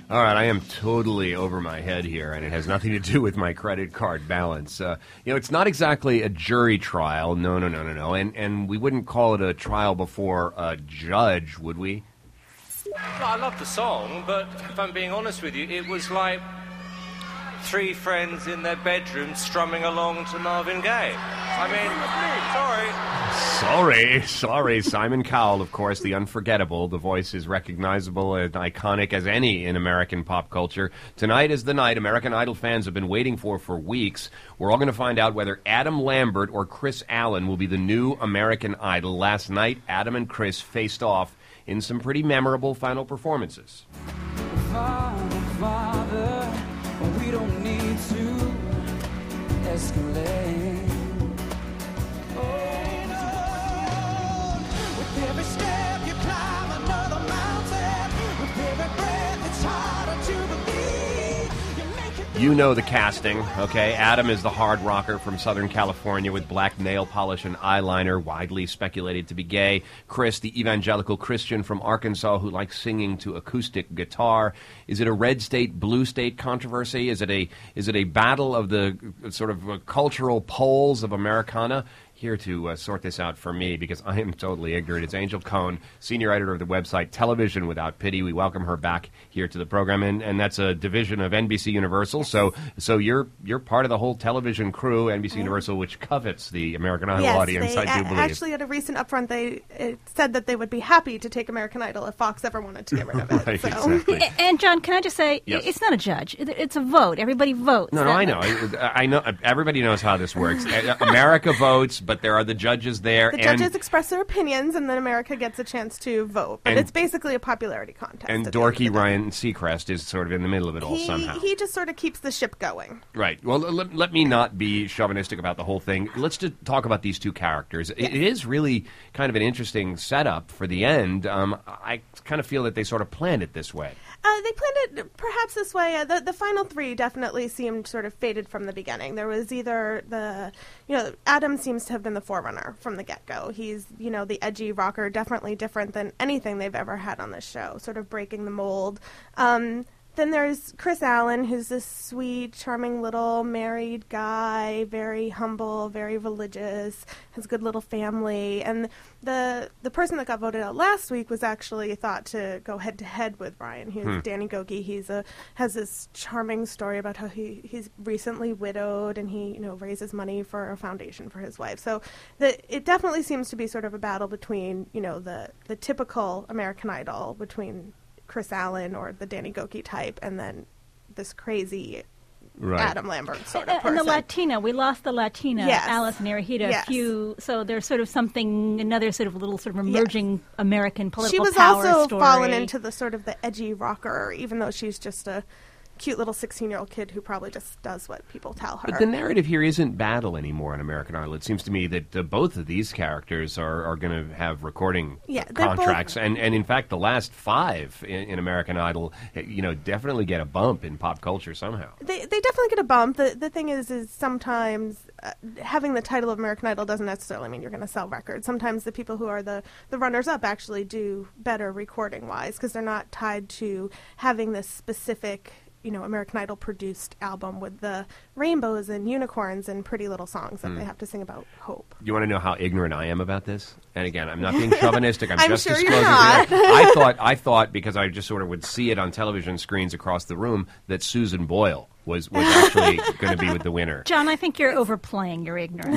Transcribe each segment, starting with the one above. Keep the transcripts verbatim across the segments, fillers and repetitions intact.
All right, I am totally over my head here, and it has nothing to do with my credit card balance. Uh, you know, it's not exactly a jury trial. No, no, no, no, no. And and we wouldn't call it a trial before a judge, would we? Well, I love the song, but if I'm being honest with you, it was like three friends in their bedroom strumming along to Marvin Gaye. I mean, sorry. Sorry, sorry. Simon Cowell, of course, the unforgettable. The voice is recognizable and iconic as any in American pop culture. Tonight is the night American Idol fans have been waiting for for weeks. We're all going to find out whether Adam Lambert or Chris Allen will be the new American Idol. Last night, Adam and Chris faced off in some pretty memorable final performances. Father, Father, we don't need to escalate. Every step you climb another mountain, with every breath it's harder to believe. You make it. You know the casting, okay? Adam is the hard rocker from Southern California with black nail polish and eyeliner, widely speculated to be gay. Chris, the evangelical Christian from Arkansas who likes singing to acoustic guitar. Is it a red state, blue state controversy? Is it a is it a battle of the uh, sort of uh, cultural poles of Americana? Here to uh, sort this out for me, because I am totally ignorant. It's Angel Cohn, senior editor of the website Television Without Pity. We welcome her back here to the program, and, and that's a division of N B C Universal. So, so you're you're part of the whole television crew, N B C mm. Universal, which covets the American Idol yes, audience. They, I do a- believe. Actually, at a recent upfront, they it said that they would be happy to take American Idol if Fox ever wanted to get rid of it. Right, so. exactly. And John, can I just say, yes. it's not a judge; it's a vote. Everybody votes. No, no, I know. I, I know. Everybody knows how this works. America votes, but there are the judges there. The and judges express their opinions, and then America gets a chance to vote. But and, it's basically a popularity contest. And dorky Ryan Seacrest is sort of in the middle of it all he, somehow. He just sort of keeps the ship going. Right. Well, let, let me not be chauvinistic about the whole thing. Let's just talk about these two characters. It, it is really kind of an interesting setup for the end. Um, I kind of feel that they sort of planned it this way. Uh, they planned it perhaps this way. Uh, the, the final three definitely seemed sort of fated from the beginning. There was either the, you know, Adam seems to have been the forerunner from the get-go. He's, you know, the edgy rocker, definitely different than anything they've ever had on this show, sort of breaking the mold. Um, Then there's Chris Allen, who's this sweet, charming little married guy, very humble, very religious, has a good little family. And the the person that got voted out last week was actually thought to go head to head with Ryan. He's Hmm. Danny Gokey. He's a has this charming story about how he, he's recently widowed and he you know raises money for a foundation for his wife. So the, it definitely seems to be sort of a battle between you know the the typical American Idol between Chris Allen or the Danny Gokey type, and then this crazy right. Adam Lambert sort of and, person. and the Latina, we lost the Latina, Yes. Alice Narahita, Yes. a few, so there's sort of something, another sort of little sort of emerging Yes. American political She was power also story. fallen into the sort of the edgy rocker, even though she's just a cute little sixteen-year-old kid who probably just does what people tell her. But the narrative here isn't battle anymore on American Idol. It seems to me that uh, both of these characters are, are going to have recording Yeah, they're contracts. both- And, and in fact, the last five in, in American Idol, eh, you know, definitely get a bump in pop culture somehow. They they definitely get a bump. The the thing is, is sometimes uh, having the title of American Idol doesn't necessarily mean you're going to sell records. Sometimes the people who are the, the runners-up actually do better recording-wise because they're not tied to having this specific, you know, American Idol produced album with the rainbows and unicorns and pretty little songs that Mm. they have to sing about hope. You want to know how ignorant I am about this? And again, I'm not being chauvinistic. I'm, I'm just sure you're disclosing. not. I thought, I thought, because I just sort of would see it on television screens across the room, that Susan Boyle was, was actually going to be with the winner. John, I think you're overplaying your ignorance.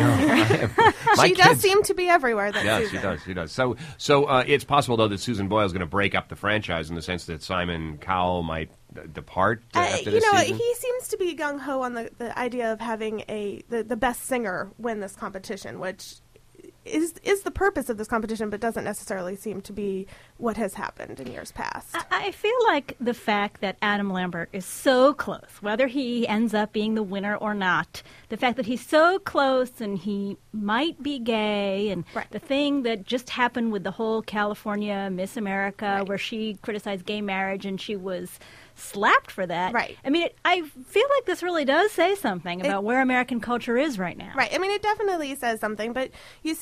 My she does kids- seem to be everywhere. That Yeah, Susan. she does. She does. So, so uh, it's possible though that Susan Boyle is going to break up the franchise in the sense that Simon Cowell might uh, depart uh, Uh, after you this know, season. he seems to be gung ho on the, the idea of having a the, the best singer win this competition, which is is the purpose of this competition, but doesn't necessarily seem to be what has happened in years past. I, I feel like the fact that Adam Lambert is so close, whether he ends up being the winner or not, the fact that he's so close and he might be gay, and Right. the thing that just happened with the whole California Miss America, Right. where she criticized gay marriage and she was slapped for that. Right. I mean, it, I feel like this really does say something It- about where American culture is right now. Right. I mean, it definitely says something, but you still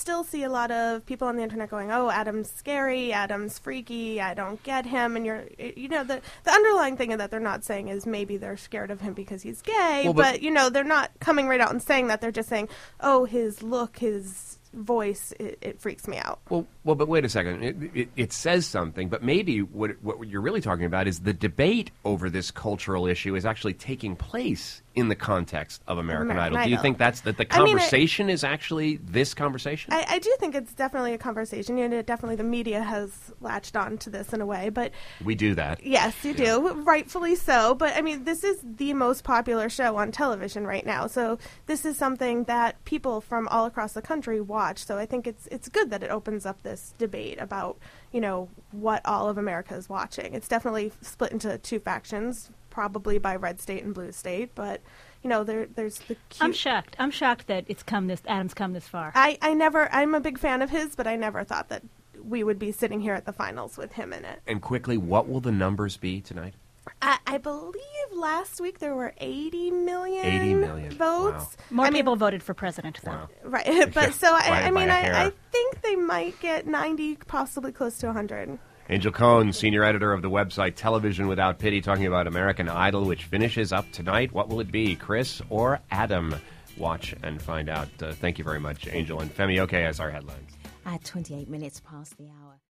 still see a lot of people on the internet going, "Oh, Adam's scary. Adam's freaky. I don't get him." And you're, you know, the the underlying thing that they're not saying is maybe they're scared of him because he's gay. Well, but, but you know, they're not coming right out and saying that. They're just saying, "Oh, his look, his voice, it, it freaks me out." Well, well, but wait a second. It, it, it says something, but maybe what what you're really talking about is the debate over this cultural issue is actually taking place in the context of American, American Idol. Do you Idol. think that's that the I mean, I- conversation is actually this conversation? I, I do think it's definitely a conversation. You know, definitely the media has latched on to this in a way, but we do that. yes, you do, rightfully so. But I mean, this is the most popular show on television right now, so this is something that people from all across the country watch. So I think it's it's good that it opens up this debate about, you know, what all of America is watching. It's definitely split into two factions, probably by red state and blue state, but you know, there there's the cute. I'm shocked. I'm shocked that it's come this. Adam's come this far. I, I never, I'm a big fan of his, but I never thought that we would be sitting here at the finals with him in it. And quickly, what will the numbers be tonight? I, I believe last week there were eighty million, eighty million. votes. More I mean, people voted for president, though. Wow. right? But so By- I, I by mean, a I, hair. I think they might get ninety, possibly close to one hundred. Angel Cohn, senior editor of the website Television Without Pity, talking about American Idol, which finishes up tonight. What will it be, Chris or Adam? Watch and find out. Uh, thank you very much, Angel. And Femi Oke has our headlines. At twenty-eight minutes past the hour.